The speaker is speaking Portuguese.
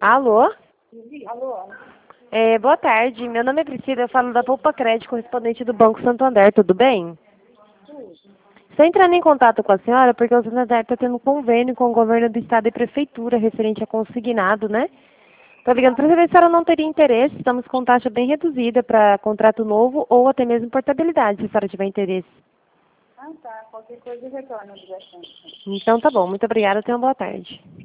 Alô? Alô? Boa tarde, meu nome é Priscila, eu falo da Poupa Crédito, correspondente do Banco Santander, tudo bem? Estou entrando em contato com a senhora porque o Santander está tendo um convênio com o governo do estado e prefeitura referente a consignado, né? Estou ligando para saber se a senhora não teria interesse, estamos com taxa bem reduzida para contrato novo ou até mesmo portabilidade, se a senhora tiver interesse. Ah, tá. Qualquer coisa retorna de bastante. Então tá bom, muito obrigada, tenha uma boa tarde.